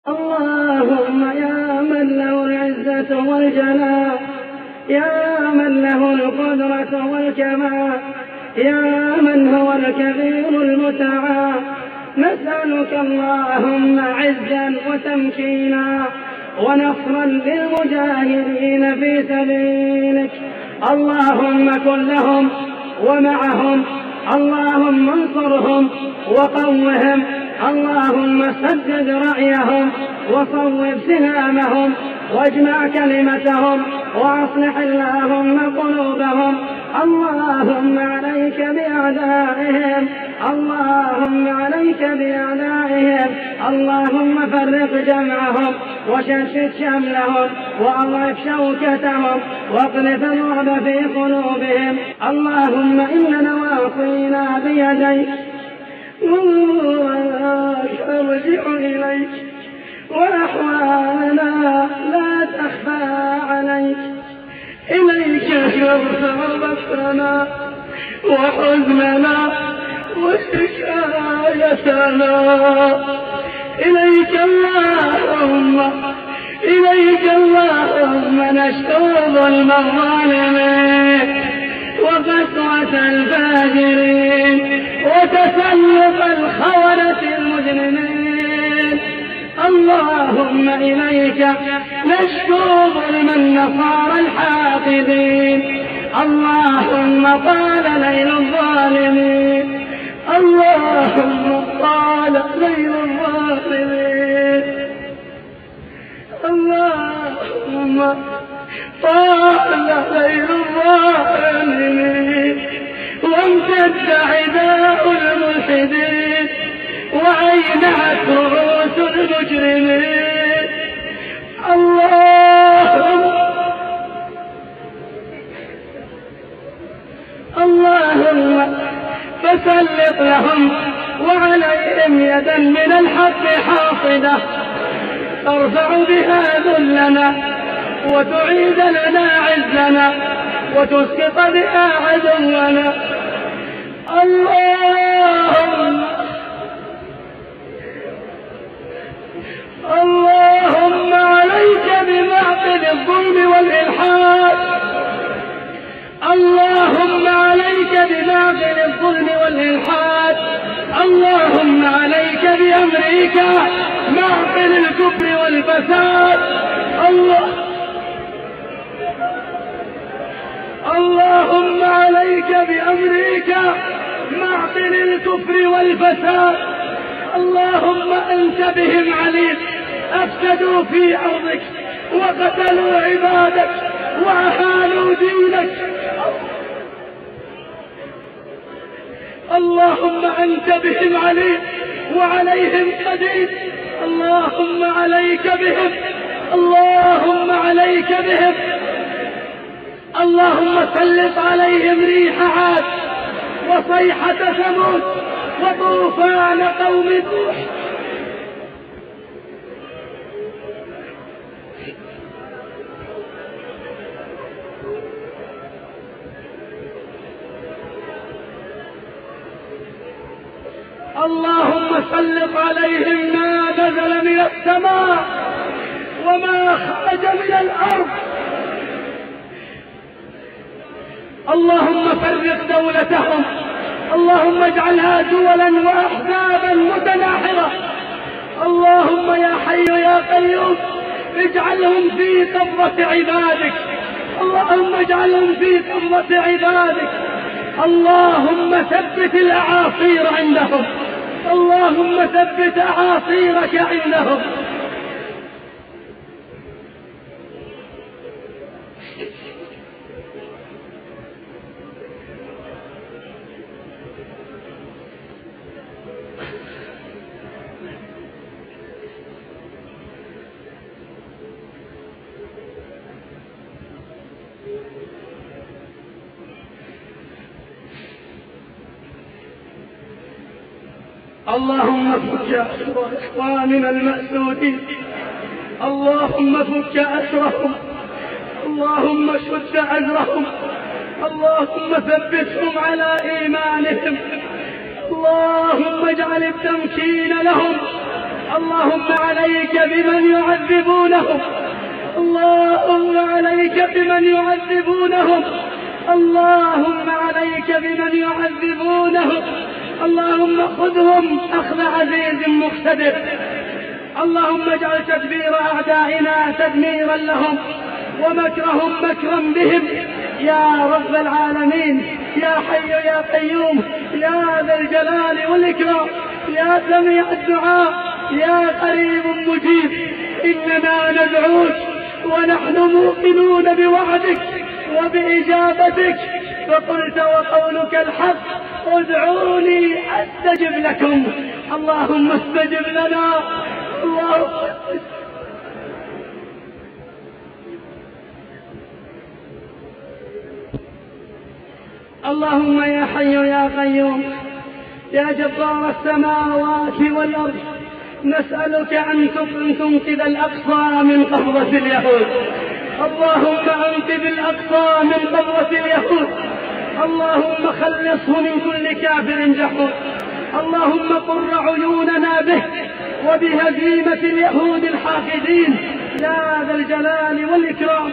اللهم يا من له العزة والجلال، يا من له القدرة والكمال، يا من هو الكبير المتعال، نسألك اللهم عزا وتمكينا ونصرا للمجاهدين في سبيلك. اللهم كن لهم ومعهم، اللهم انصرهم وقوهم، اللهم سدد رأيهم وصوب سهامهم واجمع كلمتهم وأصلح اللهم قلوبهم. اللهم عليك بأعدائهم، اللهم عليك بأعدائهم، اللهم فرق جمعهم وشتت شملهم وأضعف شوكتهم واقذف الرعب في قلوبهم. اللهم إن نواصينا بيديك وأمورنا ترجع إليك وأحوالنا لا تخفى عليك، إليك نرفع بصرنا وحزننا وشكايتنا، إليك اللهم، إليك اللهم نشكو ظلم الظالمين وفتوة الفاجرين وتسلط الخونة المجرمين. اللهم إليك نشكو ظلم النصارى الحاقدين. اللهم طال ليل الظالمين، اللهم طال ليل الظالمين، اللهم طال ليل الظالمين وامتد عداء الملحدين وعينعت رؤوس المجرمين. اللهم فسلط لهم وعليهم يدا من الحق حاصدة ترفع بها ذلنا وتعيد لنا عزنا وتسقط بها عدونا. اللهم عليك بمعقل الظلم والإلحاد، اللهم عليك بمعقل الظلم والإلحاد، اللهم عليك بأمريكا معقل الكفر والفساد. اللهم عليك بأمريكا معقل الكفر والفساد. اللهم أنت بهم عليم، أفسدوا في أرضك وقتلوا عبادك وأهانوا دينك. اللهم أنت بهم عليم وعليهم قدير. اللهم عليك بهم، اللهم عليك بهم. اللهم سلط عليهم ريح عاد وصيحة ثمود وطوفان قوم نوح. اللهم سلط عليهم ما نزل من السماء وما خرج من الأرض. اللهم فرق دولتهم، اللهم اجعلها دولا وأحزابا متناحرة. اللهم يا حي يا قيوم اجعلهم في قبضة عبادك، اللهم اجعلهم في قبضة عبادك. اللهم ثبت الأعاصير عندهم، اللهم ثبت أعاصيرك عندهم. اللهم فك أسر إخواننا المأسودين، اللهم فك أسرهم، اللهم شد أزرهم، اللهم ثبتهم على إيمانهم، اللهم اجعل التمكين لهم اللهم عليك بمن يعذبونهم، اللهم عليك بمن يعذبونهم، اللهم عليك بمن يعذبونهم، اللهم خذهم أخذ عزيز مقتدر. اللهم اجعل تدبير أعدائنا تدميرا لهم ومكرهم مكرا بهم يا رب العالمين، يا حي يا قيوم، يا ذا الجلال والإكرام، يا سميع الدعاء، يا قريب مجيب. إننا ندعوك ونحن موقنون بوعدك وبإجابتك، فقلت وقولك الحق ادعوني أستجب لكم. اللهم استجب لنا. اللهم يا حي يا قيوم يا جبار السماوات والأرض، نسألك أن تنقذ الأقصى من قبضة اليهود. اللهم أنقذ الأقصى من قبضة اليهود، اللهم خلصه من كل كافر جحود. اللهم قر عيوننا به وبهزيمة اليهود الحاقدين يا ذا الجلال والإكرام.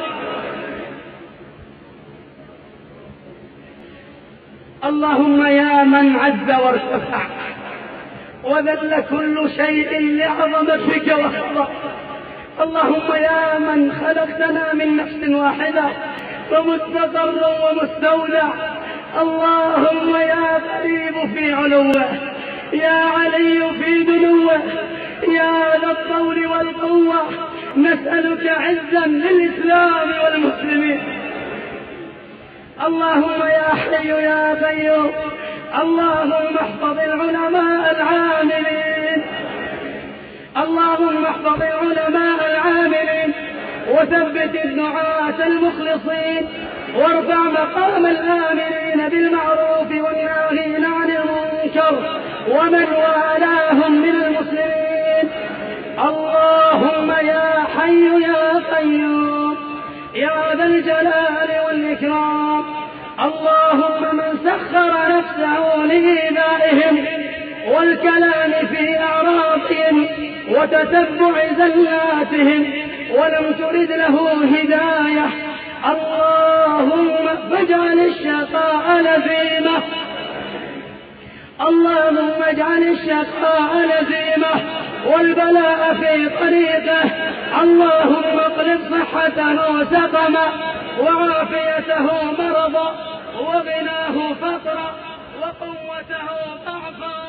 اللهم يا من عز وارتفع وذل كل شيء لعظمتك وخضع، اللهم يا من خلقتنا من نفس واحدة ومستقر ومستودع، اللهم يا قريب في علوه، يا علي في دنوه، يا ذا الطول والقوة، نسألك عزا للإسلام والمسلمين. اللهم يا حي يا قيوم، اللهم احفظ العلماء العاملين، اللهم احفظ العلماء العاملين وثبت الدعاة المخلصين، وارفع مقام الآمرين بالمعروف والناهين عن المنكر ومن والاهم من المسلمين. اللهم يا حي يا قيوم يا ذا الجلال والإكرام، اللهم من سخر نفسه لإيذائهم والكلام في أعراضهم وتتبع زلاتهم ولم ترد له هداية، اللهم فاجعل الشقاء لزيمة، اللهم اجعل الشقاء لزيمة والبلاء في طريقه، اللهم اقلب صحته سقما وعافيته مرضا وغناه فقرا وقوته ضعفا.